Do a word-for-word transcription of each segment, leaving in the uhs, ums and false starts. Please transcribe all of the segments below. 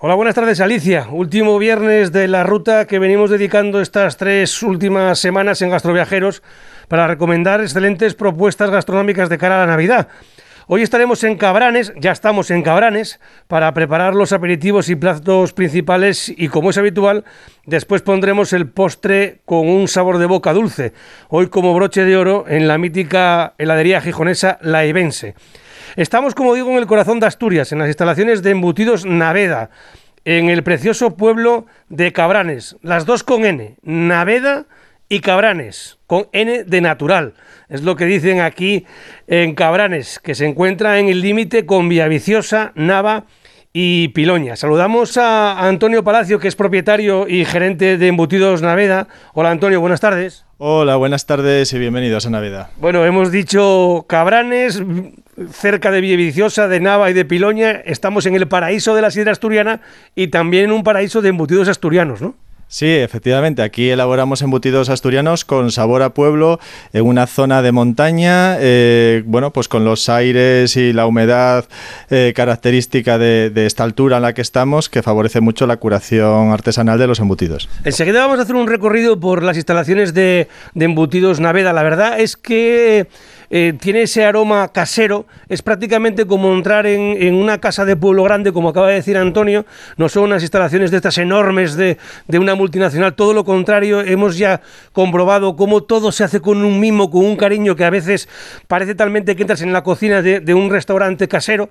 Hola, buenas tardes, Alicia. Último viernes de la ruta que venimos dedicando estas tres últimas semanas en Gastroviajeros para recomendar excelentes propuestas gastronómicas de cara a la Navidad. Hoy estaremos en Cabranes, ya estamos en Cabranes, para preparar los aperitivos y platos principales y, como es habitual, después pondremos el postre con un sabor de boca dulce. Hoy como broche de oro en la mítica heladería gijonesa La Ibense. Estamos, como digo, en el corazón de Asturias, en las instalaciones de Embutidos Naveda, en el precioso pueblo de Cabranes, las dos con N, Naveda y Cabranes, con N de natural. Es lo que dicen aquí en Cabranes, que se encuentra en el límite con Villaviciosa, Nava y Piloña. Saludamos a Antonio Palacio, que es propietario y gerente de Embutidos Naveda. Hola, Antonio, buenas tardes. Hola, buenas tardes y bienvenidos a Naveda. Bueno, hemos dicho Cabranes, cerca de Villaviciosa, de Nava y de Piloña. Estamos en el paraíso de la sidra asturiana y también en un paraíso de embutidos asturianos, ¿no? Sí, efectivamente, aquí elaboramos embutidos asturianos con sabor a pueblo en una zona de montaña, eh, bueno, pues con los aires y la humedad eh, característica de, de esta altura en la que estamos, que favorece mucho la curación artesanal de los embutidos. Enseguida vamos a hacer un recorrido por las instalaciones de, de Embutidos Naveda. La verdad es que eh, tiene ese aroma casero, es prácticamente como entrar en, en una casa de pueblo grande, como acaba de decir Antonio. No son unas instalaciones de estas enormes de, de una multinacional, todo lo contrario. Hemos ya comprobado cómo todo se hace con un mimo, con un cariño, que a veces parece talmente que entras en la cocina de, de un restaurante casero,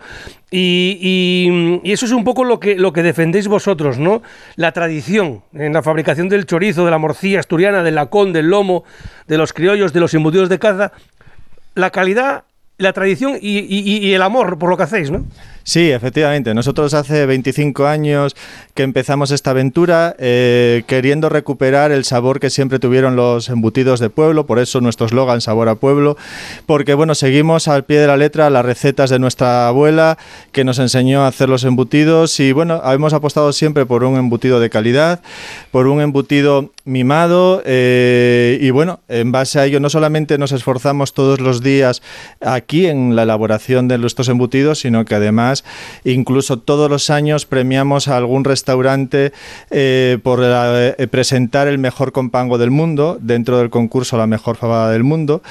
y, y, y eso es un poco lo que, lo que defendéis vosotros, ¿no? La tradición en la fabricación del chorizo, de la morcilla asturiana, del lacón, del lomo, de los criollos, de los embutidos de caza, la calidad, la tradición y, y, y el amor por lo que hacéis, ¿no? Sí, efectivamente. Nosotros hace veinticinco años que empezamos esta aventura eh, queriendo recuperar el sabor que siempre tuvieron los embutidos de pueblo, por eso nuestro eslogan Sabor a Pueblo, porque bueno, seguimos al pie de la letra las recetas de nuestra abuela que nos enseñó a hacer los embutidos y bueno, hemos apostado siempre por un embutido de calidad, por un embutido mimado eh, y bueno, en base a ello no solamente nos esforzamos todos los días aquí en la elaboración de nuestros embutidos, sino que además incluso todos los años premiamos a algún restaurante eh, por eh, presentar el mejor compango del mundo dentro del concurso La Mejor Fabada del Mundo.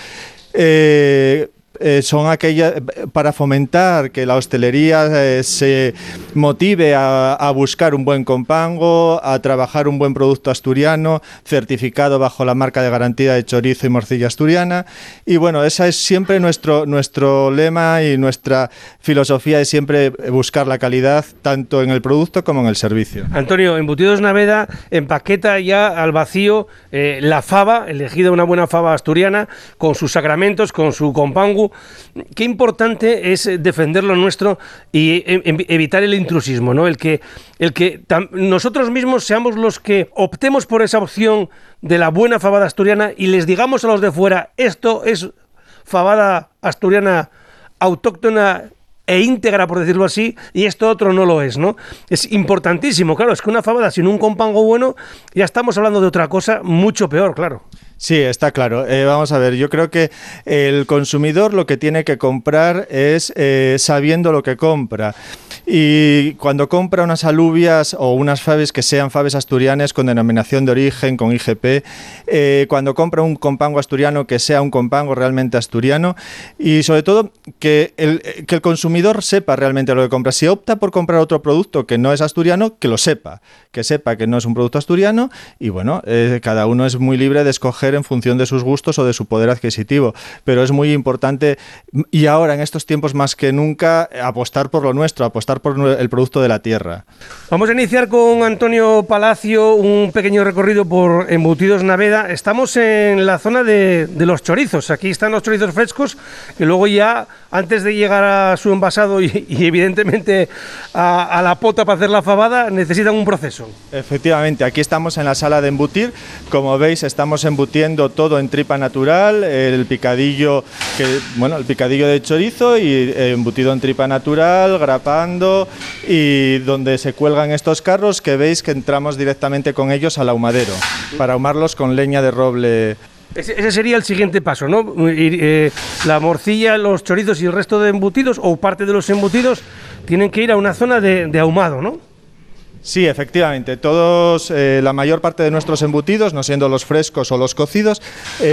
Eh, Eh, son aquellas para fomentar que la hostelería eh, se motive a, a buscar un buen compango, a trabajar un buen producto asturiano, certificado bajo la marca de garantía de chorizo y morcilla asturiana. Y bueno, esa es siempre nuestro, nuestro lema y nuestra filosofía es siempre buscar la calidad tanto en el producto como en el servicio. Antonio, Embutidos Naveda empaqueta ya al vacío eh, la fava, elegida una buena fava asturiana, con sus sacramentos, con su compango. Qué importante es defender lo nuestro y evitar el intrusismo, ¿no? El que, el que nosotros mismos seamos los que optemos por esa opción de la buena fabada asturiana y les digamos a los de fuera, esto es fabada asturiana autóctona e íntegra, por decirlo así, y esto otro no lo es, ¿no? Es importantísimo, claro, es que una fabada sin un compango bueno, ya estamos hablando de otra cosa mucho peor, claro. Sí, está claro. Eh, vamos a ver, yo creo que el consumidor lo que tiene que comprar es eh, sabiendo lo que compra. Y cuando compra unas alubias o unas faves que sean faves asturianas con denominación de origen, con I G P, eh, cuando compra un compango asturiano que sea un compango realmente asturiano y sobre todo que el, que el consumidor sepa realmente lo que compra. Si opta por comprar otro producto que no es asturiano, que lo sepa, que sepa que no es un producto asturiano y bueno, eh, cada uno es muy libre de escoger en función de sus gustos o de su poder adquisitivo, pero es muy importante y ahora en estos tiempos más que nunca apostar por lo nuestro, apostar por el producto de la tierra. Vamos a iniciar con Antonio Palacio un pequeño recorrido por Embutidos Naveda. Estamos en la zona de, de los chorizos. Aquí están los chorizos frescos que luego ya, antes de llegar a su envasado y, y evidentemente a, a la pota para hacer la fabada, necesitan un proceso. Efectivamente, aquí estamos en la sala de embutir. Como veis, estamos embutiendo todo en tripa natural, el picadillo, que, bueno, el picadillo de chorizo y embutido en tripa natural, grapando y donde se cuelgan estos carros que veis que entramos directamente con ellos al ahumadero para ahumarlos con leña de roble. Ese, ese sería el siguiente paso, ¿no? Ir, eh, la morcilla, los chorizos y el resto de embutidos o parte de los embutidos tienen que ir a una zona de, de ahumado, ¿no? Sí, efectivamente. Todos, eh, la mayor parte de nuestros embutidos, no siendo los frescos o los cocidos,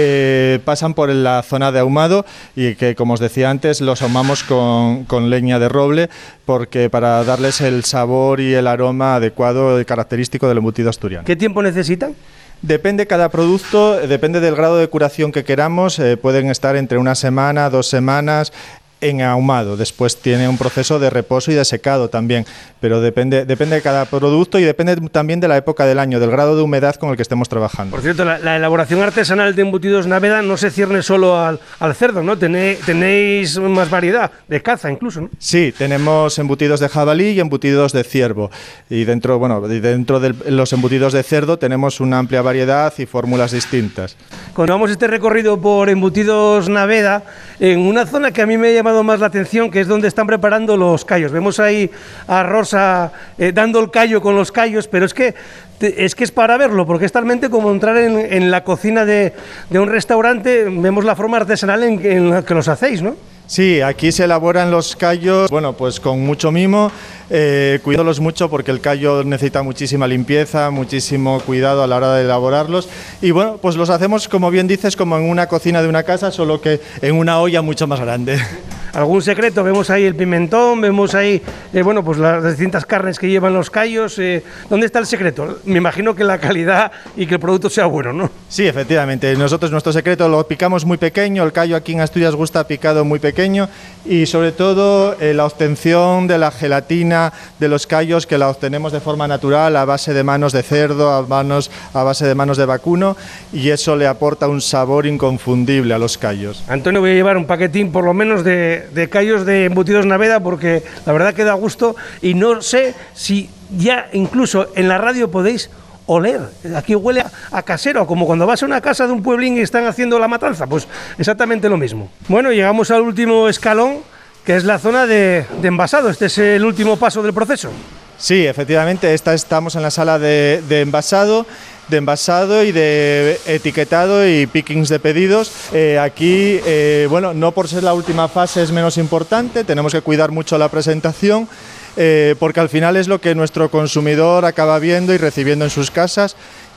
eh, pasan por la zona de ahumado y que, como os decía antes, los ahumamos con, con leña de roble porque para darles el sabor y el aroma adecuado y característico del embutido asturiano. ¿Qué tiempo necesitan? Depende cada producto, depende del grado de curación que queramos, eh, pueden estar entre una semana, dos semanas en ahumado. Después tiene un proceso de reposo y de secado también, pero depende, depende de cada producto y depende también de la época del año, del grado de humedad con el que estemos trabajando. Por cierto, la, la elaboración artesanal de embutidos Naveda no se cierne solo al, al cerdo, ¿no? Tenéis, tenéis más variedad, de caza incluso, ¿no? Sí, tenemos embutidos de jabalí y embutidos de ciervo. Y dentro, bueno, dentro de los embutidos de cerdo tenemos una amplia variedad y fórmulas distintas. Continuamos este recorrido por embutidos Naveda en una zona que a mí me llama más la atención, que es donde están preparando los callos. Vemos ahí a Rosa eh, dando el callo con los callos, pero es que es que es para verlo, porque es talmente como entrar en, en la cocina de, de un restaurante. Vemos la forma artesanal en, en la que los hacéis, ¿no? Sí, aquí se elaboran los callos, bueno, pues con mucho mimo, eh, cuidándolos mucho porque el callo necesita muchísima limpieza, muchísimo cuidado a la hora de elaborarlos y bueno, pues los hacemos, como bien dices, como en una cocina de una casa, solo que en una olla mucho más grande. ¿Algún secreto? Vemos ahí el pimentón, vemos ahí, eh, bueno, pues las distintas carnes que llevan los callos. Eh, ¿Dónde está el secreto? Me imagino que la calidad y que el producto sea bueno, ¿no? Sí, efectivamente. Nosotros nuestro secreto lo picamos muy pequeño, el callo aquí en Asturias gusta picado muy pequeño y sobre todo eh, la obtención de la gelatina de los callos que la obtenemos de forma natural a base de manos de cerdo, a, manos, a base de manos de vacuno y eso le aporta un sabor inconfundible a los callos. Antonio, voy a llevar un paquetín por lo menos de de callos de embutidos Naveda porque la verdad que da gusto y no sé si ya incluso en la radio podéis oler. Aquí huele a, a casero, como cuando vas a una casa de un pueblín y están haciendo la matanza, pues exactamente lo mismo. Bueno, llegamos al último escalón, que es la zona de, de envasado. Este es el último paso del proceso. Sí, efectivamente, esta, estamos en la sala de, de envasado. de envasado y de etiquetado y pickings de pedidos. Eh, aquí, eh, bueno, no por ser la última fase es menos importante, tenemos que cuidar mucho la presentación, eh, porque al final es lo que nuestro consumidor acaba viendo y recibiendo en sus casas.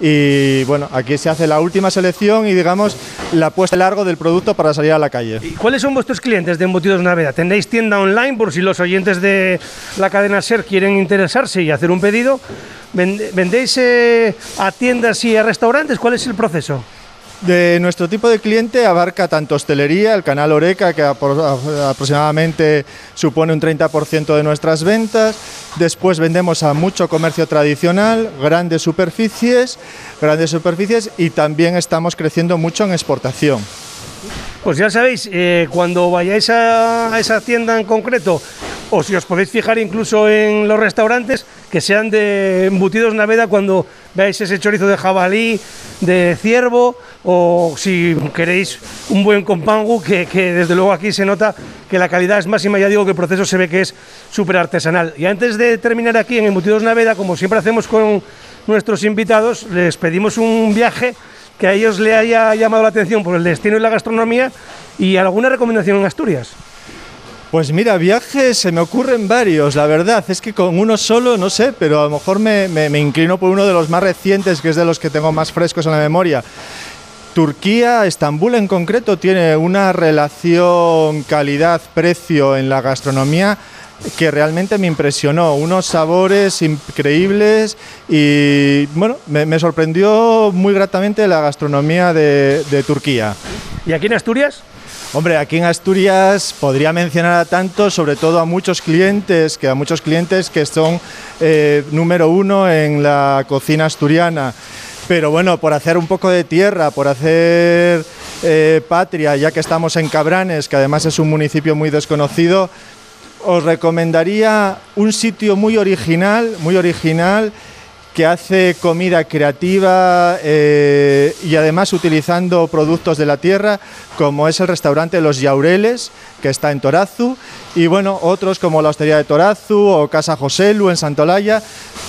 Y bueno, aquí se hace la última selección y digamos la puesta en largo del producto para salir a la calle. ¿Y cuáles son vuestros clientes de Embutidos Naveda? ¿Tenéis tienda online por si los oyentes de la cadena SER quieren interesarse y hacer un pedido? ¿Vendéis eh, a tiendas y a restaurantes? ¿Cuál es el proceso? De nuestro tipo de cliente abarca tanto hostelería, el canal Oreca, que aproximadamente supone un treinta por ciento de nuestras ventas. Después vendemos a mucho comercio tradicional, grandes superficies, grandes superficies y también estamos creciendo mucho en exportación. Pues ya sabéis, eh, cuando vayáis a, a esa tienda en concreto, o si os podéis fijar incluso en los restaurantes, que sean de Embutidos Naveda cuando veáis ese chorizo de jabalí, de ciervo, o si queréis un buen compangu, que, que desde luego aquí se nota que la calidad es máxima. Ya digo que el proceso se ve que es súper artesanal. Y antes de terminar aquí en Embutidos Naveda, como siempre hacemos con nuestros invitados, les pedimos un viaje que a ellos le haya llamado la atención por el destino y la gastronomía, y alguna recomendación en Asturias. Pues mira, viajes se me ocurren varios, la verdad, es que con uno solo, no sé, pero a lo mejor me, me, me inclino por uno de los más recientes, que es de los que tengo más frescos en la memoria. Turquía, Estambul en concreto, tiene una relación calidad-precio en la gastronomía que realmente me impresionó, unos sabores increíbles y bueno, me, me sorprendió muy gratamente la gastronomía de, de Turquía. ¿Y aquí en Asturias? Hombre, aquí en Asturias podría mencionar a tantos, sobre todo a muchos clientes, que a muchos clientes que son eh, número uno en la cocina asturiana. Pero bueno, por hacer un poco de tierra, por hacer eh, patria, ya que estamos en Cabranes, que además es un municipio muy desconocido, os recomendaría un sitio muy original, muy original, que hace comida creativa eh, y además utilizando productos de la tierra, como es el restaurante Los Llaureles, que está en Torazu, y bueno, otros como la Hostería de Torazu o Casa Joselu en Santolaya,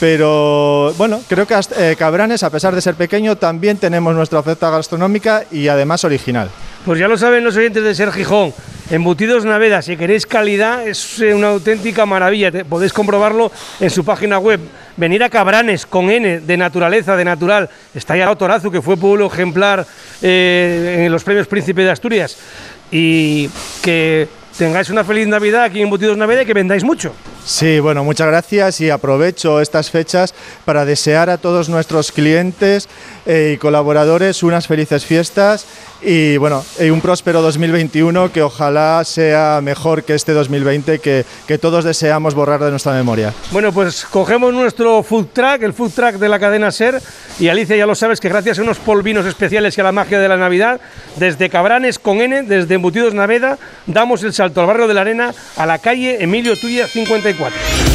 pero bueno, creo que eh, Cabranes, a pesar de ser pequeño, también tenemos nuestra oferta gastronómica y además original. Pues ya lo saben los oyentes de Ser Gijón. Embutidos Naveda, si queréis calidad, es una auténtica maravilla. Te, podéis comprobarlo en su página web. Venir a Cabranes, con N, de naturaleza, de natural. Está ahí al lado Torazu, que fue pueblo ejemplar eh, en los premios Príncipe de Asturias. Y que tengáis una feliz Navidad aquí en Embutidos Naveda y que vendáis mucho. Sí, bueno, muchas gracias y aprovecho estas fechas para desear a todos nuestros clientes eh, y colaboradores unas felices fiestas y bueno, y un próspero dos mil veintiuno que ojalá sea mejor que este dos mil veinte que, que todos deseamos borrar de nuestra memoria. Bueno, pues cogemos nuestro food truck, el food truck de la cadena SER, y Alicia, ya lo sabes que gracias a unos polvinos especiales y a la magia de la Navidad, desde Cabranes, con N, desde Embutidos Naveda, damos el salto al barrio de la Arena, a la calle Emilio Tuya cincuenta y cuatro.